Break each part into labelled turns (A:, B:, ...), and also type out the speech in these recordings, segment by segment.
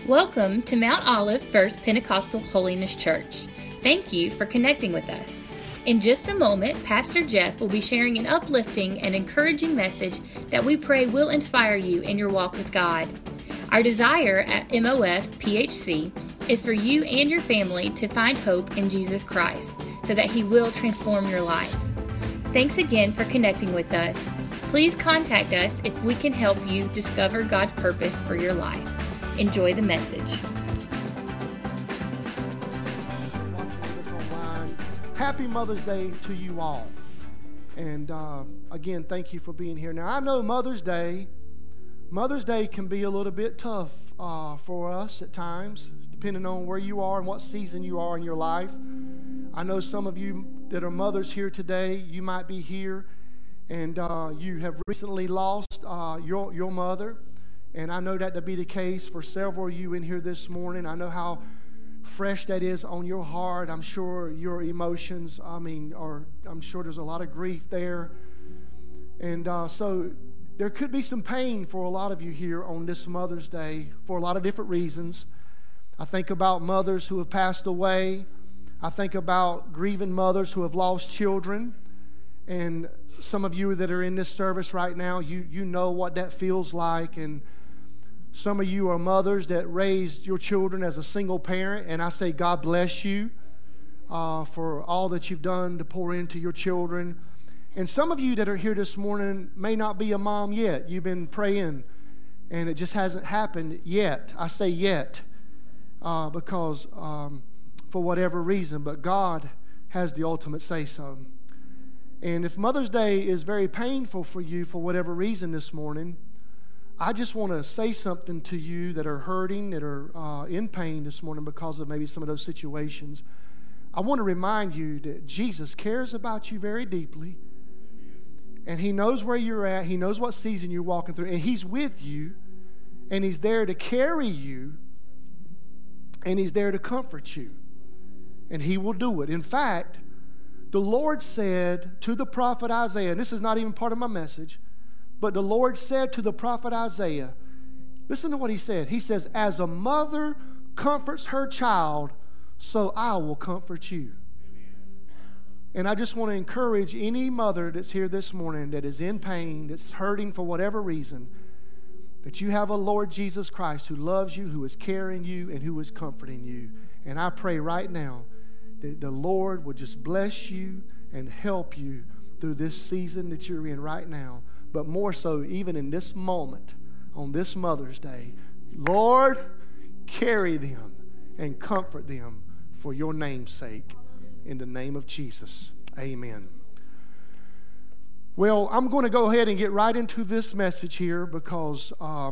A: Welcome to Mount Olive First Pentecostal Holiness Church. Thank you for connecting with us. In just a moment, Pastor Jeff will be sharing an uplifting and encouraging message that we pray will inspire you in your walk with God. Our desire at MOF PHC is for you and your family to find hope in Jesus Christ so that He will transform your life. Thanks again for connecting with us. Please contact us if we can help you discover God's purpose for your life. Enjoy the message.
B: Happy Mother's Day to you all. And again, thank you for being here. Now, I know Mother's Day can be a little bit tough for us at times, depending on where you are and what season you are in your life. I know some of you that are mothers here today, you might be here and you have recently lost your mother. And I know that to be the case for several of you in here this morning. I know how fresh that is on your heart. I'm sure your emotions, I'm sure there's a lot of grief there. And so there could be some pain for a lot of you here on this Mother's Day for a lot of different reasons. I think about mothers who have passed away. I think about grieving mothers who have lost children. And some of you that are in this service right now, you know what that feels like. And some of you are mothers that raised your children as a single parent, and I say God bless you for all that you've done to pour into your children. And some of you that are here this morning may not be a mom yet. You've been praying, and it just hasn't happened yet. I say yet because for whatever reason, but God has the ultimate say-so. And if Mother's Day is very painful for you for whatever reason this morning, I just want to say something to you that are hurting, that are in pain this morning because of maybe some of those situations. I want to remind you that Jesus cares about you very deeply, and He knows where you're at. He knows what season you're walking through, and He's with you, and He's there to carry you, and He's there to comfort you, and He will do it. In fact, the Lord said to the prophet Isaiah, and this is not even part of my message, but the Lord said to the prophet Isaiah, listen to what He said. He says, as a mother comforts her child, so I will comfort you. And I just want to encourage any mother that's here this morning that is in pain, that's hurting for whatever reason, that you have a Lord Jesus Christ who loves you, who is carrying you, and who is comforting you. And I pray right now that the Lord will just bless you and help you through this season that you're in right now. But more so, even in this moment, on this Mother's Day, Lord, carry them and comfort them for your name's sake. In the name of Jesus, amen. Well, I'm going to go ahead and get right into this message here because,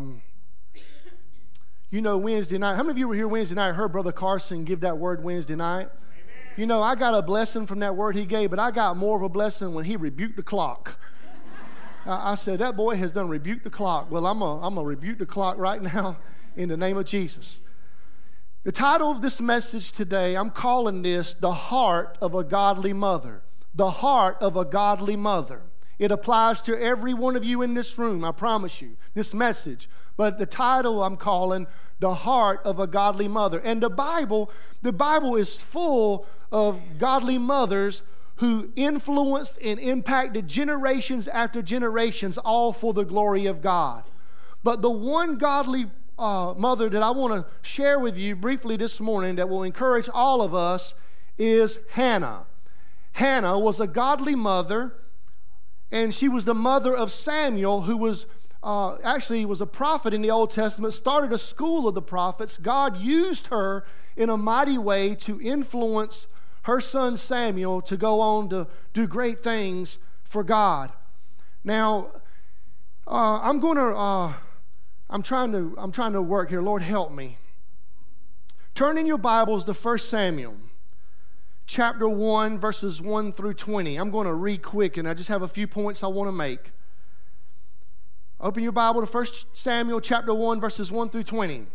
B: Wednesday night. How many of you were here Wednesday night? I heard Brother Carson give that word Wednesday night. You know, I got a blessing from that word he gave, but I got more of a blessing when he rebuked the clock. I said, that boy has done rebuked the clock. Well, I'm going to rebuke the clock right now in the name of Jesus. The title of this message today, I'm calling this The Heart of a Godly Mother. The Heart of a Godly Mother. It applies to every one of you in this room, I promise you, this message. But the title I'm calling The Heart of a Godly Mother. And the Bible is full of godly mothers who influenced and impacted generations after generations, all for the glory of God. But the one godly mother that I want to share with you briefly this morning that will encourage all of us is Hannah. Hannah was a godly mother, and she was the mother of Samuel, who was was a prophet in the Old Testament, started a school of the prophets. God used her in a mighty way to influence her son Samuel to go on to do great things for God. Now, I'm trying to work here. Lord, help me. Turn in your Bibles to 1 Samuel, chapter 1, verses 1 through 20. I'm going to read quick, and I just have a few points I want to make. Open your Bible to 1 Samuel, chapter 1, verses 1 through 20.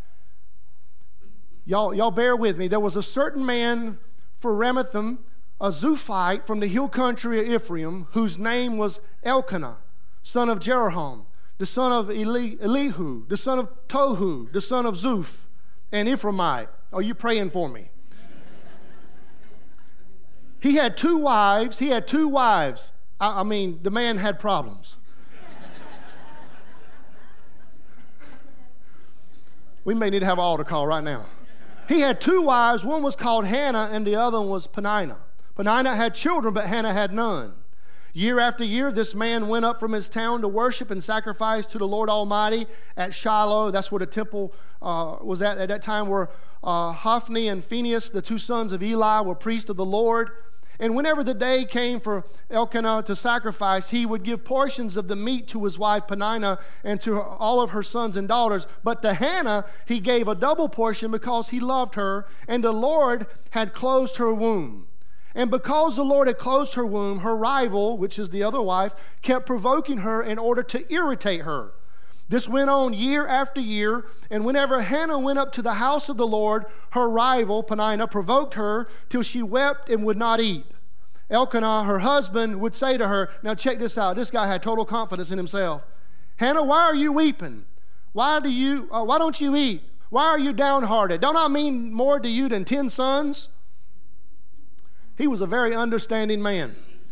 B: Y'all bear with me. There was a certain man for Ramathaim, a Zuphite from the hill country of Ephraim, whose name was Elkanah, son of Jeroham. the son of Elihu, the son of Tohu, the son of Zuph, and Ephraimite. Are you praying for me? He had two wives. I mean, the man had problems. We may need to have an altar call right now. He had two wives. One was called Hannah, and the other one was Peninnah. Peninnah had children, but Hannah had none. Year after year, this man went up from his town to worship and sacrifice to the Lord Almighty at Shiloh. That's where the temple was at that time, where Hophni and Phinehas, the two sons of Eli, were priests of the Lord. And whenever the day came for Elkanah to sacrifice, he would give portions of the meat to his wife Peninnah and to all of her sons and daughters. But to Hannah, he gave a double portion because he loved her, and the Lord had closed her womb. And because the Lord had closed her womb, her rival, which is the other wife, kept provoking her in order to irritate her. This went on year after year, and whenever Hannah went up to the house of the Lord, her rival, Peninnah, provoked her till she wept and would not eat. Elkanah, her husband, would say to her, now check this out. This guy had total confidence in himself. Hannah, why are you weeping? Why don't you eat? Why are you downhearted? Don't I mean more to you than 10 sons? He was a very understanding man.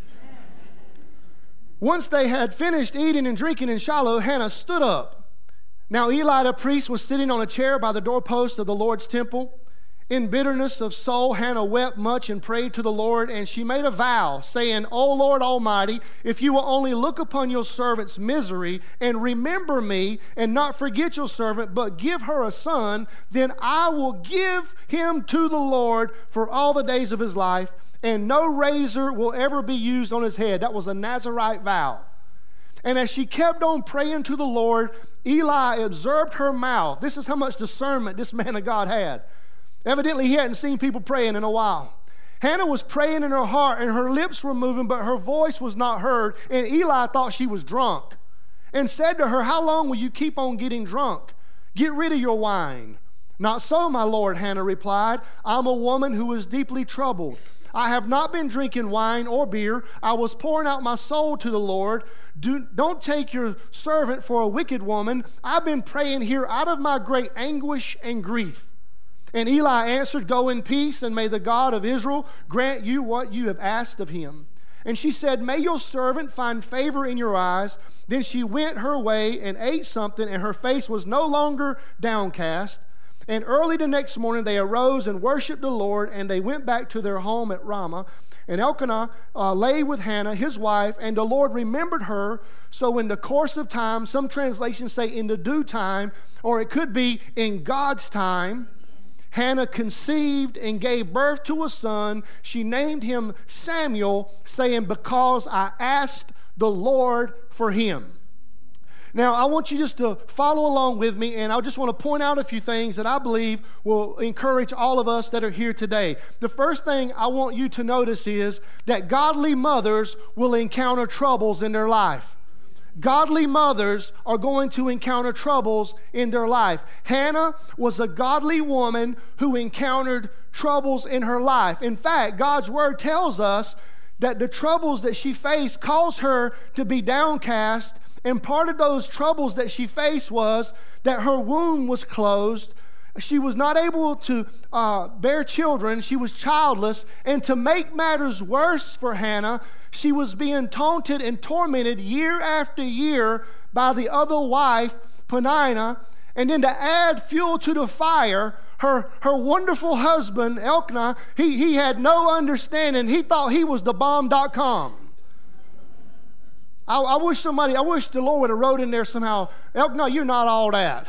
B: Once they had finished eating and drinking in Shiloh, Hannah stood up. Now Eli the priest was sitting on a chair by the doorpost of the Lord's temple. In bitterness of soul, Hannah wept much and prayed to the Lord, and she made a vow, saying, O Lord Almighty, if you will only look upon your servant's misery and remember me and not forget your servant, but give her a son, then I will give him to the Lord for all the days of his life, and no razor will ever be used on his head. That was a Nazirite vow. And as she kept on praying to the Lord, Eli observed her mouth. This is how much discernment this man of God had. Evidently, he hadn't seen people praying in a while. Hannah was praying in her heart, and her lips were moving, but her voice was not heard. And Eli thought she was drunk and said to her, how long will you keep on getting drunk? Get rid of your wine. Not so, my Lord, Hannah replied. I'm a woman who is deeply troubled. I have not been drinking wine or beer. I was pouring out my soul to the Lord. Don't take your servant for a wicked woman. I've been praying here out of my great anguish and grief. And Eli answered, go in peace, and may the God of Israel grant you what you have asked of him. And she said, may your servant find favor in your eyes. Then she went her way and ate something, and her face was no longer downcast. And early the next morning they arose and worshiped the Lord, and they went back to their home at Ramah. And Elkanah lay with Hannah, his wife, and the Lord remembered her. So in the course of time, some translations say in the due time, or it could be in God's time, Hannah conceived and gave birth to a son. She named him Samuel, saying, because I asked the Lord for him. Now, I want you just to follow along with me, and I just want to point out a few things that I believe will encourage all of us that are here today. The first thing I want you to notice is that godly mothers will encounter troubles in their life. Godly mothers are going to encounter troubles in their life. Hannah was a godly woman who encountered troubles in her life. In fact, God's word tells us that the troubles that she faced caused her to be downcast. And part of those troubles that she faced was that her womb was closed. She was not able to bear children. She was childless. And to make matters worse for Hannah, she was being taunted and tormented year after year by the other wife, Peninnah. And then to add fuel to the fire, her wonderful husband, Elkanah, he had no understanding. He thought he was the bomb.com. I wish the Lord would have wrote in there somehow, Elkanah, you're not all that.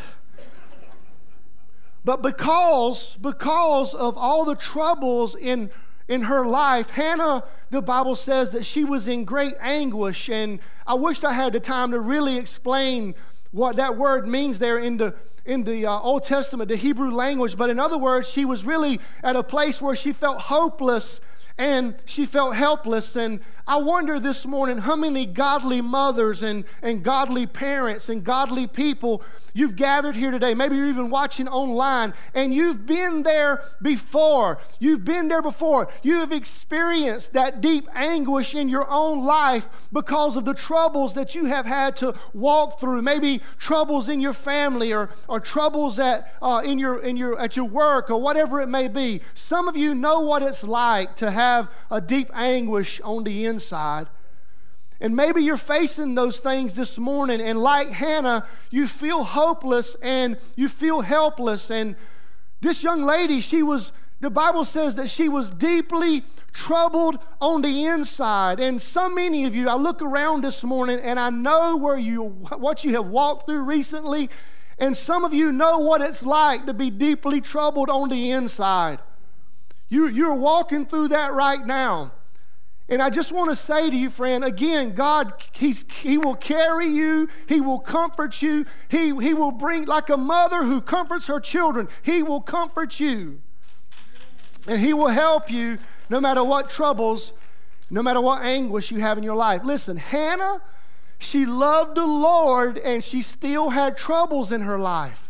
B: But because of all the troubles in her life, Hannah, the Bible says that she was in great anguish. And I wished I had the time to really explain what that word means there in the Old Testament, the Hebrew language. But in other words, she was really at a place where she felt hopeless and she felt helpless. And I wonder this morning how many godly mothers and godly parents and godly people you've gathered here today. Maybe you're even watching online, and you've been there before. You've been there before. You have experienced that deep anguish in your own life because of the troubles that you have had to walk through. Maybe troubles in your family, or troubles at your work, or whatever it may be. Some of you know what it's like to have a deep anguish on the inside. And maybe you're facing those things this morning, and like Hannah, you feel hopeless and you feel helpless. And this young lady, the Bible says that she was deeply troubled on the inside. And so many of you, I look around this morning and I know what you have walked through recently, and some of you know what it's like to be deeply troubled on the inside. You're walking through that right now. And I just want to say to you, friend, again, God, He will carry you. He will comfort you. He will bring, like a mother who comforts her children, He will comfort you. And He will help you no matter what troubles, no matter what anguish you have in your life. Listen, Hannah, she loved the Lord, and she still had troubles in her life.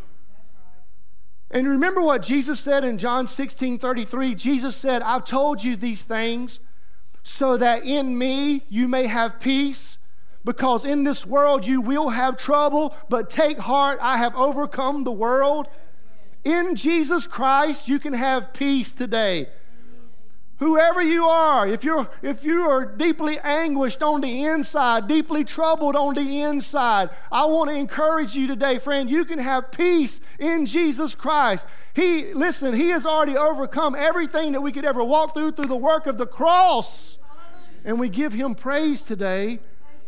B: And remember what Jesus said in John 16:33. Jesus said, I've told you these things so that in me you may have peace, because in this world you will have trouble, but take heart, I have overcome the world. In Jesus Christ you can have peace today. Whoever you are, if you are deeply anguished on the inside, deeply troubled on the inside, I want to encourage you today, friend, you can have peace in Jesus Christ. He has already overcome everything that we could ever walk through the work of the cross. And we give Him praise today.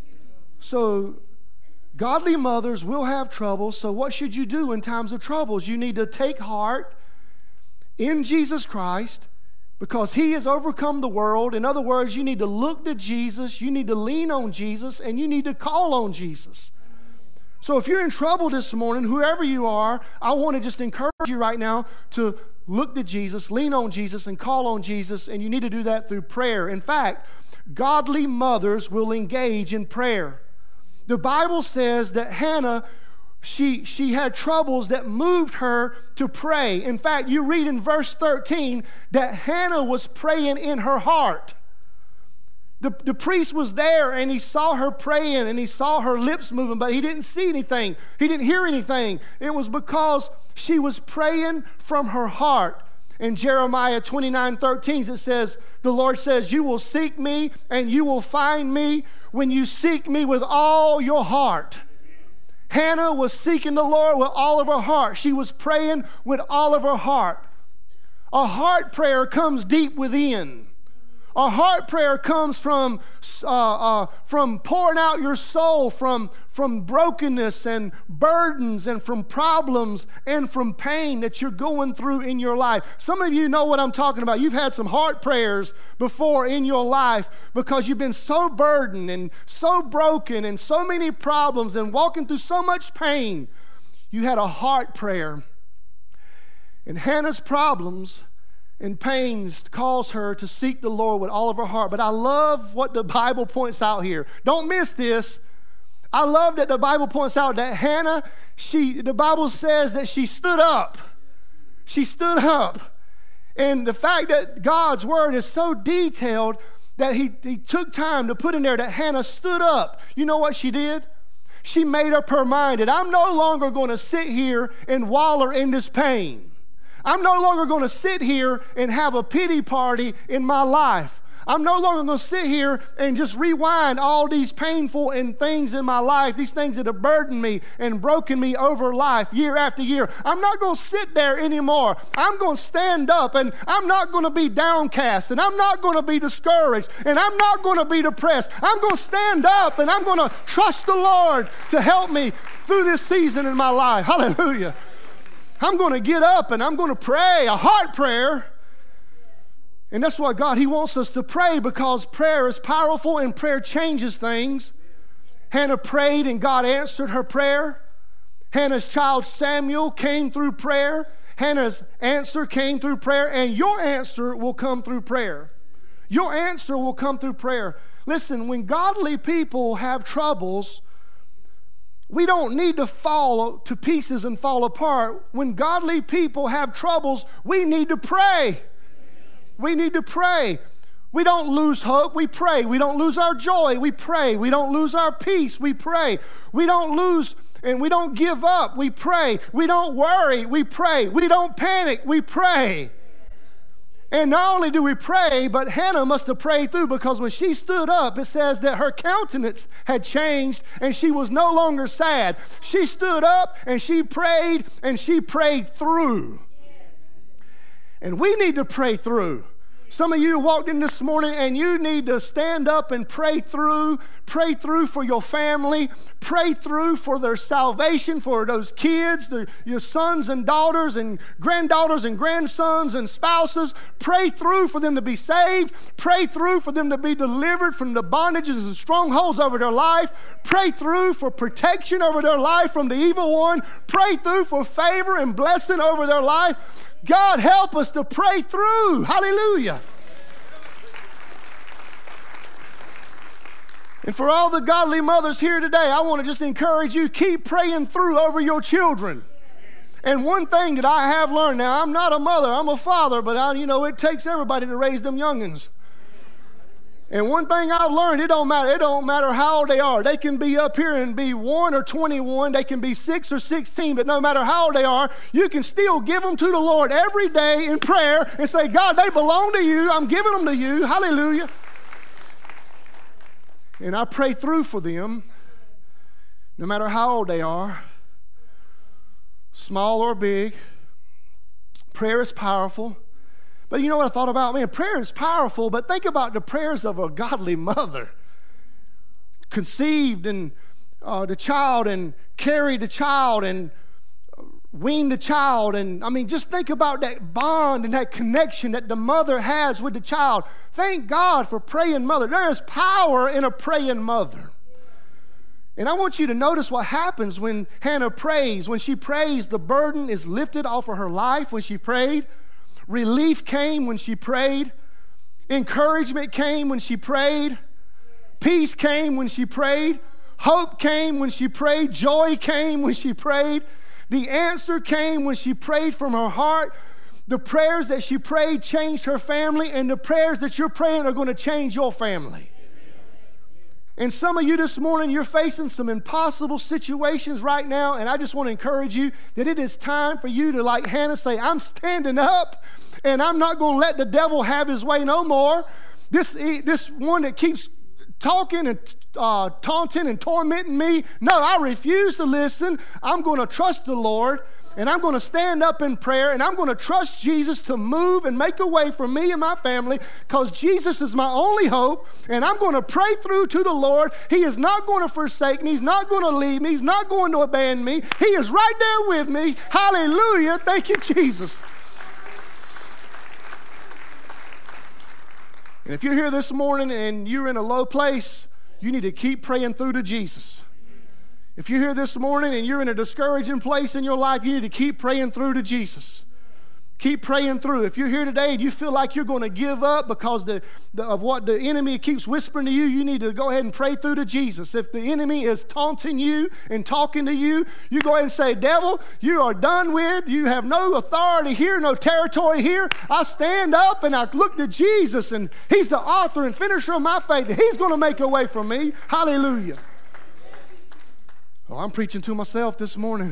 B: So, godly mothers will have trouble. So what should you do in times of troubles? You need to take heart in Jesus Christ, because He has overcome the world. In other words, you need to look to Jesus, you need to lean on Jesus, and you need to call on Jesus. So if you're in trouble this morning, whoever you are, I want to just encourage you right now to look to Jesus, lean on Jesus, and call on Jesus, and you need to do that through prayer. In fact, godly mothers will engage in prayer. The Bible says that Hannah, she had troubles that moved her to pray. In fact, you read in verse 13 that Hannah was praying in her heart. The priest was there, and he saw her praying, and he saw her lips moving, but he didn't see anything. He didn't hear anything. It was because she was praying from her heart. In Jeremiah 29:13, it says, the Lord says, you will seek me and you will find me when you seek me with all your heart. Hannah was seeking the Lord with all of her heart. She was praying with all of her heart. A heart prayer comes deep within. A heart prayer comes from pouring out your soul from brokenness and burdens and from problems and from pain that you're going through in your life. Some of you know what I'm talking about. You've had some heart prayers before in your life because you've been so burdened and so broken and so many problems and walking through so much pain. You had a heart prayer. And Hannah's problems and pains cause her to seek the Lord with all of her heart. But I love what the Bible points out here. Don't miss this. I love that the Bible points out that Hannah, the Bible says that she stood up. She stood up. And the fact that God's word is so detailed that he took time to put in there that Hannah stood up. You know what she did? She made up her mind that I'm no longer going to sit here and wallow in this pain. I'm no longer going to sit here and have a pity party in my life. I'm no longer going to sit here and just rewind all these painful things in my life, these things that have burdened me and broken me over life year after year. I'm not going to sit there anymore. I'm going to stand up, and I'm not going to be downcast, and I'm not going to be discouraged, and I'm not going to be depressed. I'm going to stand up, and I'm going to trust the Lord to help me through this season in my life. Hallelujah. I'm going to get up and I'm going to pray, a heart prayer. And that's what God, He wants us to pray, because prayer is powerful and prayer changes things. Hannah prayed and God answered her prayer. Hannah's child Samuel came through prayer. Hannah's answer came through prayer, and your answer will come through prayer. Your answer will come through prayer. Listen, when godly people have troubles, we don't need to fall to pieces and fall apart. When godly people have troubles, we need to pray. We need to pray. We don't lose hope, we pray. We don't lose our joy, we pray. We don't lose our peace, we pray. We don't lose and we don't give up, we pray. We don't worry, we pray. We don't panic, we pray. And not only do we pray, but Hannah must have prayed through, because when she stood up, it says that her countenance had changed and she was no longer sad. She stood up and she prayed through. And we need to pray through. Some of you walked in this morning and you need to stand up and pray through for your family, pray through for their salvation, for those kids, your sons and daughters and granddaughters and grandsons and spouses. Pray through for them to be saved. Pray through for them to be delivered from the bondages and strongholds over their life. Pray through for protection over their life from the evil one. Pray through for favor and blessing over their life. God, help us to pray through. Hallelujah. And for all the godly mothers here today, I want to just encourage you, keep praying through over your children. And one thing that I have learned, now I'm not a mother, I'm a father, but it takes everybody to raise them youngins. And one thing I've learned, it don't matter how old they are. They can be up here and be 1 or 21. They can be 6 or 16, but no matter how old they are, you can still give them to the Lord every day in prayer and say, God, they belong to you. I'm giving them to you. Hallelujah. And I pray through for them, no matter how old they are, small or big. Prayer is powerful. But you know what I thought about? Man, prayer is powerful, but think about the prayers of a godly mother. Conceived and the child and carried the child and weaned the child. And just think about that bond and that connection that the mother has with the child. Thank God for praying mother. There is power in a praying mother. And I want you to notice what happens when Hannah prays. When she prays, the burden is lifted off of her life when she prayed. Relief came when she prayed. Encouragement came when she prayed. Peace came when she prayed. Hope came when she prayed. Joy came when she prayed. The answer came when she prayed from her heart. The prayers that she prayed changed her family, and the prayers that you're praying are going to change your family. And some of you this morning, you're facing some impossible situations right now, and I just want to encourage you that it is time for you to, like Hannah, say, I'm standing up, and I'm not going to let the devil have his way no more. This one that keeps talking and taunting and tormenting me, no, I refuse to listen. I'm going to trust the Lord. And I'm going to stand up in prayer, and I'm going to trust Jesus to move and make a way for me and my family, because Jesus is my only hope. And I'm going to pray through to the Lord. He is not going to forsake me. He's not going to leave me. He's not going to abandon me. He is right there with me. Hallelujah. Thank you, Jesus. And if you're here this morning and you're in a low place, you need to keep praying through to Jesus. If you're here this morning and you're in a discouraging place in your life, you need to keep praying through to Jesus. Keep praying through. If you're here today and you feel like you're going to give up because of what the enemy keeps whispering to you, you need to go ahead and pray through to Jesus. If the enemy is taunting you and talking to you, you go ahead and say, devil, you are done with. You have no authority here, no territory here. I stand up and I look to Jesus, and He's the author and finisher of my faith. He's going to make a way for me. Hallelujah. Well, I'm preaching to myself this morning.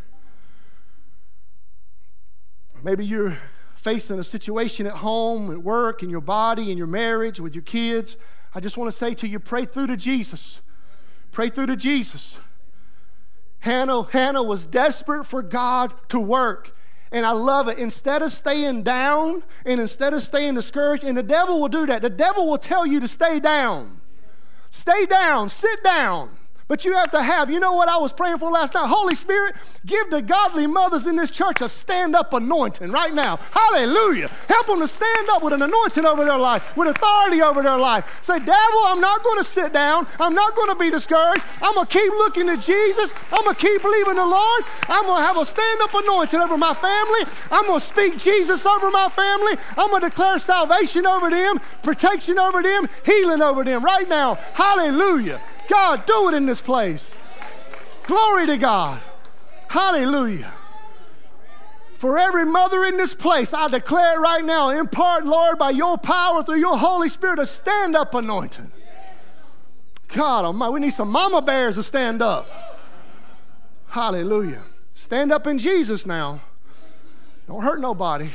B: Maybe you're facing a situation at home, at work, in your body, in your marriage, with your kids. I just want to say to you, pray through to Jesus. Pray through to Jesus. Hannah was desperate for God to work. And I love it. Instead of staying down and instead of staying discouraged, and the devil will do that. The devil will tell you to stay down. Stay down. Sit down. But you have to have, you know what I was praying for last night? Holy Spirit, give the godly mothers in this church a stand-up anointing right now. Hallelujah. Help them to stand up with an anointing over their life, with authority over their life. Say, devil, I'm not going to sit down. I'm not going to be discouraged. I'm going to keep looking to Jesus. I'm going to keep believing the Lord. I'm going to have a stand-up anointing over my family. I'm going to speak Jesus over my family. I'm going to declare salvation over them, protection over them, healing over them right now. Hallelujah. God, do it in this place. Glory to God. Hallelujah. For every mother in this place, I declare it right now, impart, Lord, by your power through your Holy Spirit, a stand-up anointing. God Almighty, we need some mama bears to stand up. Hallelujah. Stand up in Jesus now. Don't hurt nobody.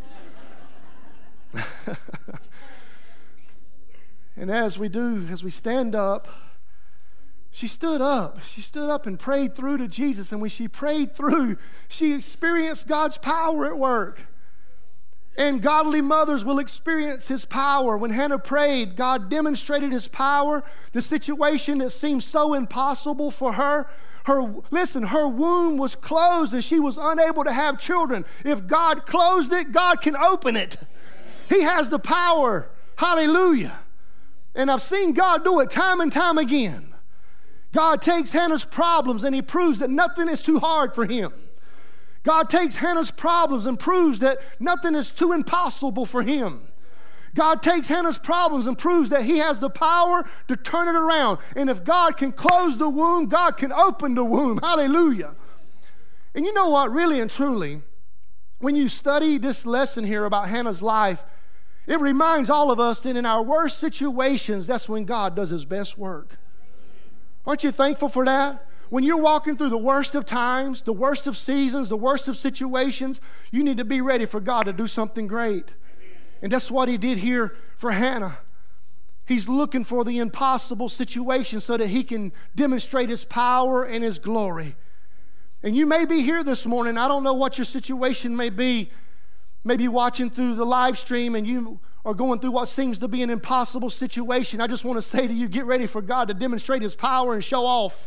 B: And as we stand up, she stood up. She stood up and prayed through to Jesus. And when she prayed through, she experienced God's power at work. And godly mothers will experience his power. When Hannah prayed, God demonstrated his power. The situation that seemed so impossible for her, her womb was closed and she was unable to have children. If God closed it, God can open it. He has the power. Hallelujah. And I've seen God do it time and time again. God takes Hannah's problems and he proves that nothing is too hard for him. God takes Hannah's problems and proves that nothing is too impossible for him. God takes Hannah's problems and proves that he has the power to turn it around. And if God can close the womb, God can open the womb. Hallelujah. And you know what, really and truly, when you study this lesson here about Hannah's life, it reminds all of us that in our worst situations, that's when God does his best work. Aren't you thankful for that? When you're walking through the worst of times, the worst of seasons, the worst of situations, you need to be ready for God to do something great. And that's what he did here for Hannah. He's looking for the impossible situation so that he can demonstrate his power and his glory. And you may be here this morning. I don't know what your situation may be. Maybe watching through the live stream and you are going through what seems to be an impossible situation. I just want to say to you, get ready for God to demonstrate his power and show off.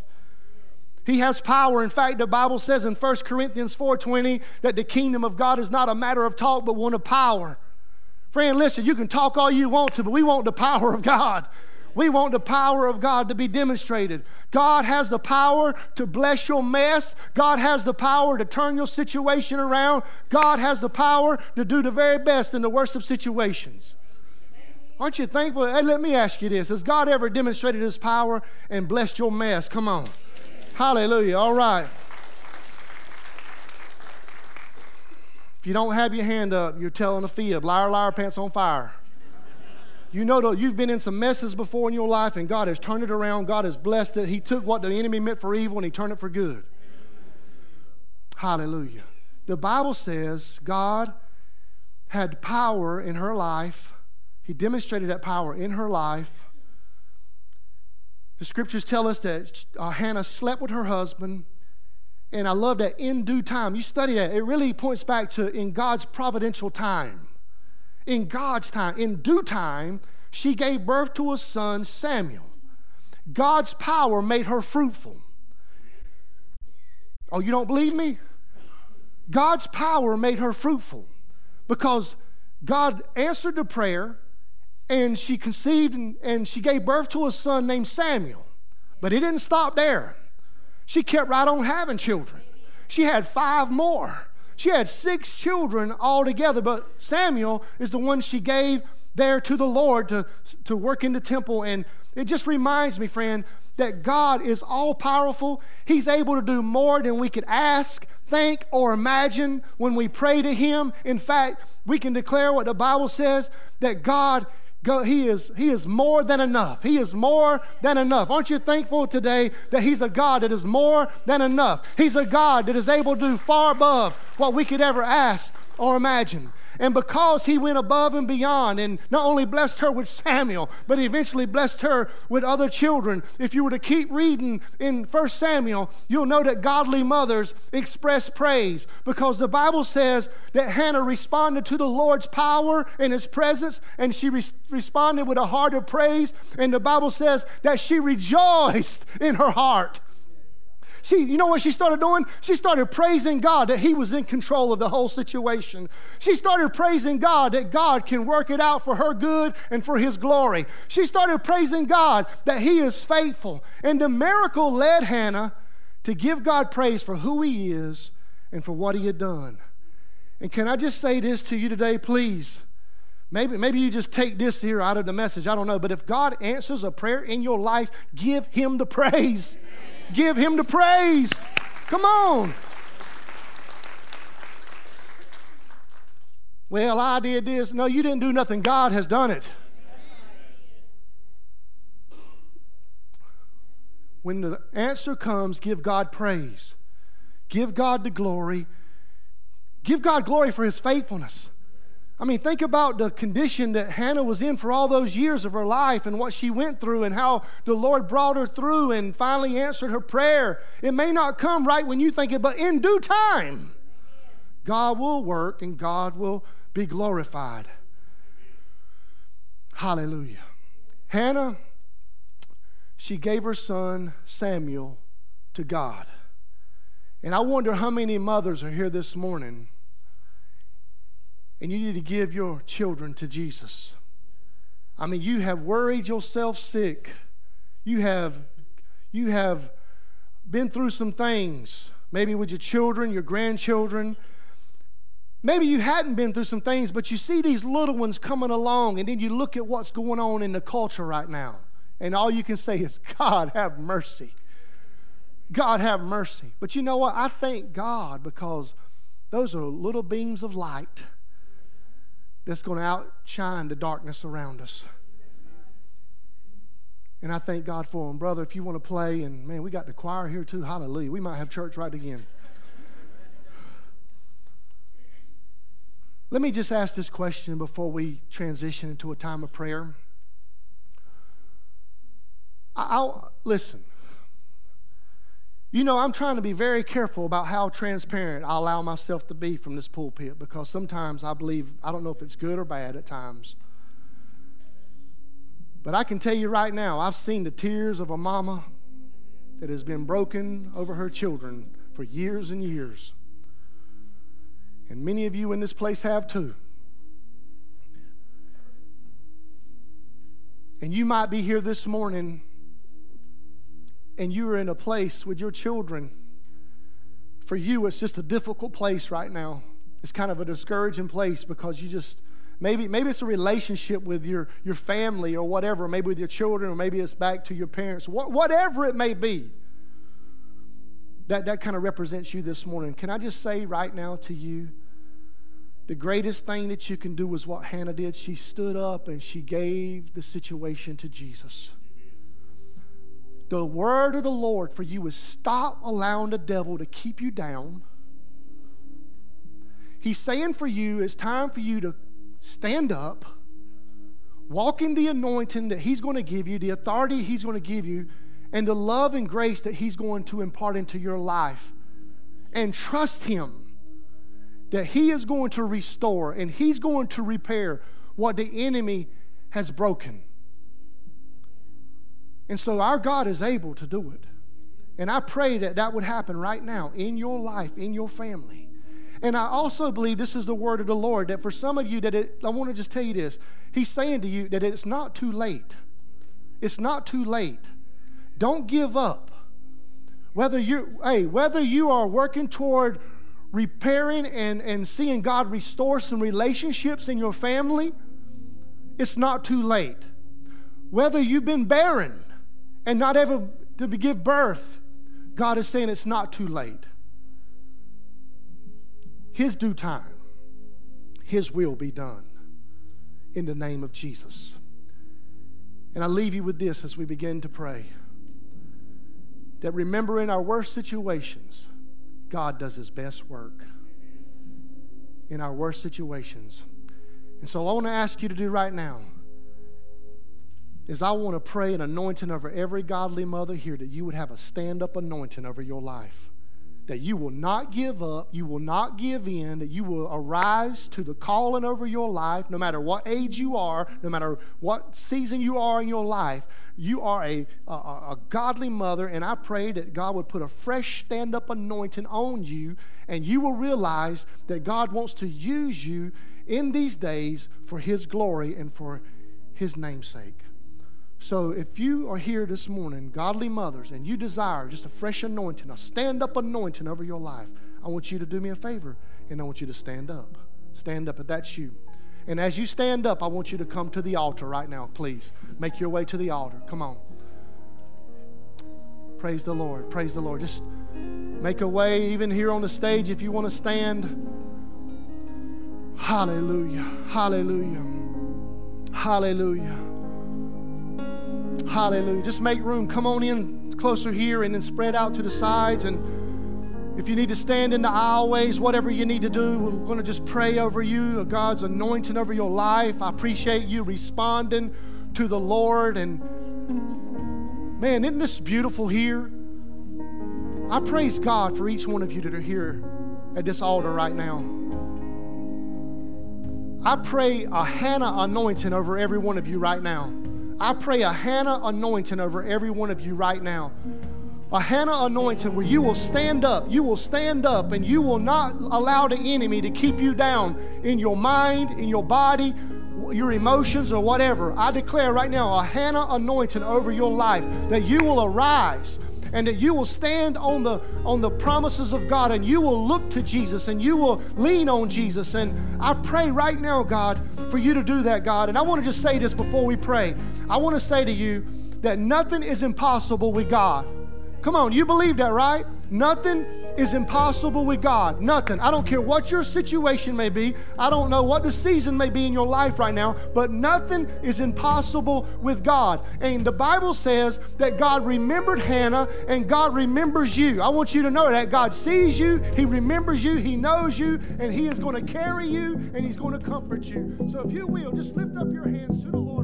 B: He has power. In fact, the Bible says in 1 Corinthians 4:20 that the kingdom of God is not a matter of talk, but one of power. Friend, listen, you can talk all you want to, but we want the power of God. We want the power of God to be demonstrated. God has the power to bless your mess. God has the power to turn your situation around. God has the power to do the very best in the worst of situations. Aren't you thankful? Hey, let me ask you this. Has God ever demonstrated his power and blessed your mess? Come on. Hallelujah. All right. If you don't have your hand up, you're telling a fib. Liar, liar, pants on fire. You know that you've been in some messes before in your life and God has turned it around. God has blessed it. He took what the enemy meant for evil and he turned it for good. Hallelujah. The Bible says God had power in her life. He demonstrated that power in her life. The scriptures tell us that Hannah slept with her husband. And I love that in due time. You study that. It really points back to in God's providential time. In God's time, in due time, she gave birth to a son, Samuel. God's power made her fruitful. Oh, you don't believe me? God's power made her fruitful because God answered the prayer and she conceived and she gave birth to a son named Samuel. But it didn't stop there. She kept right on having children. She had 5 more. She had 6 children altogether, but Samuel is the one she gave there to the Lord to work in the temple. And it just reminds me, friend, that God is all-powerful. He's able to do more than we could ask, think, or imagine when we pray to him. In fact, we can declare what the Bible says, that He is more than enough. He is more than enough. Aren't you thankful today that he's a God that is more than enough? He's a God that is able to do far above what we could ever ask or imagine. And because he went above and beyond and not only blessed her with Samuel, but he eventually blessed her with other children. If you were to keep reading in 1 Samuel, you'll know that godly mothers express praise, because the Bible says that Hannah responded to the Lord's power and his presence, and she responded with a heart of praise. And the Bible says that she rejoiced in her heart. See, you know what she started doing? She started praising God that he was in control of the whole situation. She started praising God that God can work it out for her good and for his glory. She started praising God that he is faithful. And the miracle led Hannah to give God praise for who he is and for what he had done. And can I just say this to you today, please? Maybe you just take this here out of the message. I don't know. But if God answers a prayer in your life, give him the praise. Give him the praise. Come on. Well, I did this. No, you didn't do nothing. God has done it. When the answer comes, give God praise. Give God the glory. Give God glory for his faithfulness. I mean, think about the condition that Hannah was in for all those years of her life and what she went through and how the Lord brought her through and finally answered her prayer. It may not come right when you think it, but in due time, God will work and God will be glorified. Hallelujah. Hannah, she gave her son Samuel to God. And I wonder how many mothers are here this morning and you need to give your children to Jesus. I mean, you have worried yourself sick. You have been through some things, maybe with your children, your grandchildren. Maybe you hadn't been through some things, but you see these little ones coming along, and then you look at what's going on in the culture right now, and all you can say is, God, have mercy. God, have mercy. But you know what? I thank God, because those are little beams of light that's going to outshine the darkness around us. And I thank God for them. Brother, if you want to play, and man, we got the choir here too. Hallelujah. We might have church right again. Let me just ask this question before we transition into a time of prayer. Listen. You know, I'm trying to be very careful about how transparent I allow myself to be from this pulpit, because sometimes I don't know if it's good or bad at times. But I can tell you right now, I've seen the tears of a mama that has been broken over her children for years and years. And many of you in this place have too. And you might be here this morning and you're in a place with your children. For you, it's just a difficult place right now. It's kind of a discouraging place, because you just, maybe it's a relationship with your family or whatever, maybe with your children, or maybe it's back to your parents. Whatever it may be, that kind of represents you this morning. Can I just say right now to you, the greatest thing that you can do is what Hannah did. She stood up and she gave the situation to Jesus. The word of the Lord for you is stop allowing the devil to keep you down. He's saying for you, it's time for you to stand up, walk in the anointing that he's going to give you, the authority he's going to give you, and the love and grace that he's going to impart into your life. And trust him that he is going to restore and he's going to repair what the enemy has broken. And so our God is able to do it. And I pray that that would happen right now in your life, in your family. And I also believe this is the word of the Lord, that for some of you, I want to just tell you this. He's saying to you that it's not too late. It's not too late. Don't give up. Whether you are working toward repairing and seeing God restore some relationships in your family, it's not too late. Whether you've been barren and not able to give birth, God is saying it's not too late. His due time, his will be done in the name of Jesus. And I leave you with this as we begin to pray, that remember, in our worst situations, God does his best work. in our worst situations. And so I want to ask you to do right now is I want to pray an anointing over every godly mother here, that you would have a stand-up anointing over your life, that you will not give up, you will not give in, that you will arise to the calling over your life, no matter what age you are, no matter what season you are in your life. You are a godly mother, and I pray that God would put a fresh stand-up anointing on you, and you will realize that God wants to use you in these days for His glory and for His namesake. So if you are here this morning, godly mothers, and you desire just a fresh anointing, a stand-up anointing over your life, I want you to do me a favor, and I want you to stand up. Stand up if that's you. And as you stand up, I want you to come to the altar right now, please. Make your way to the altar. Come on. Praise the Lord. Praise the Lord. Just make a way, even here on the stage, if you want to stand. Hallelujah. Hallelujah. Hallelujah. Hallelujah. Just make room. Come on in closer here and then spread out to the sides. And if you need to stand in the aisleways, whatever you need to do, we're going to just pray over you, God's anointing over your life. I appreciate you responding to the Lord. And man, isn't this beautiful here? I praise God for each one of you that are here at this altar right now. I pray a Hannah anointing over every one of you right now. I pray a Hannah anointing over every one of you right now. A Hannah anointing where you will stand up, and you will not allow the enemy to keep you down in your mind, in your body, your emotions, or whatever. I declare right now a Hannah anointing over your life, that you will arise and that you will stand on the promises of God, and you will look to Jesus, and you will lean on Jesus. And I pray right now, God, for you to do that, God. And I want to just say this before we pray. I want to say to you that nothing is impossible with God. Come on, you believe that, right? Nothing is impossible with God. Nothing. I don't care what your situation may be. I don't know what the season may be in your life right now, but nothing is impossible with God. And the Bible says that God remembered Hannah, and God remembers you. I want you to know that God sees you, He remembers you, He knows you, and He is going to carry you, and He's going to comfort you. So if you will, just lift up your hands to the Lord.